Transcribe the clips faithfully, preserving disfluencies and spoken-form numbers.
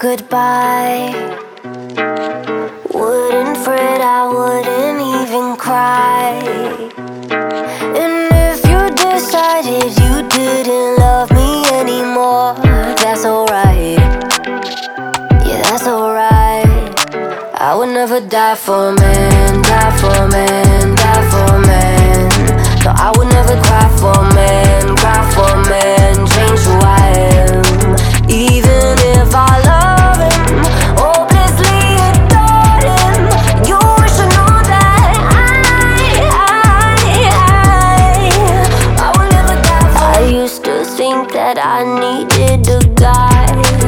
goodbye. Wouldn't fret, I wouldn't even cry. And if you decided you didn't love me anymore, that's alright. Yeah, that's alright. I would never die for a man, die for a man, die for a man. No, I would never cry for a man, cry for a man, change who I am. Even if I love him, hopelessly adore him, you should know that I, I, I, I will never die for him. I used to think that I needed a guy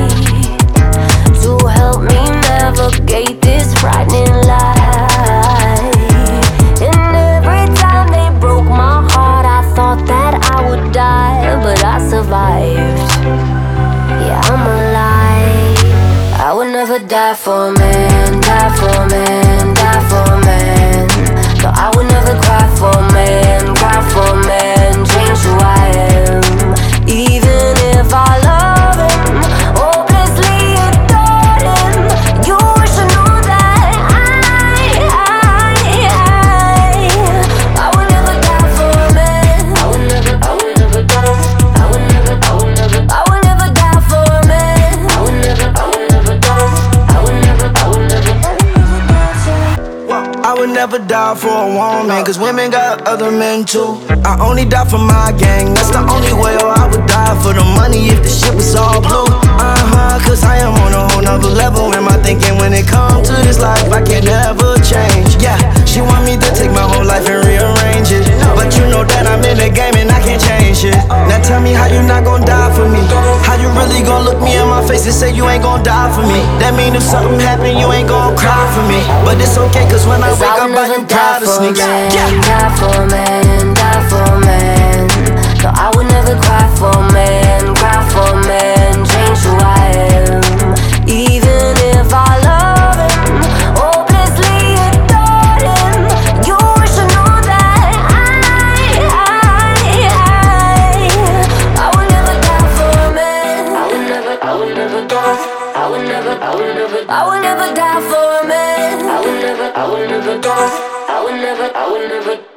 to help me navigate this frightening life. And every time they broke my heart, I thought that I would die, but I survived. Yeah, I'm alive. I would never die for a man, die for a man, die for a man. No, I would never cry for a man, cry for a man, change who I am. Even if I love him, hopelessly adore him, you should know that I, I, I, I would never die for a man. I would never, I would never die. I would never, I would never, I would never die for a man. I would never, I would never die. I would never, I would never, I would never die for. I would never die for a woman, cause women got other men too. I only die for my gang, that's the only way. Or I would die for the money if the shit was all blue. Uh-huh, cause I am on a whole nother level in my thinking. When it comes to this life, I can never change. Yeah, she want me to take my whole life and rearrange it, but you know that I'm in the game and I can't change it. Now tell me how you not gon' die for me. How you really gon' look me in my face and say you ain't gon' die for me? That mean if something happen, you ain't gon' cry for me. But it's okay, cause when I wake up, I can die to sneak. Yeah. Die for a man, die for a man. No, I would never cry for a man, cry for a man, change who I am. Even if I love him, hopelessly adore him, you should know that I, I, I, I would never die for a man. I would never, I would never die. I would never, I would never, I would never die for a man. I would never, I would never die. I would never, I would never.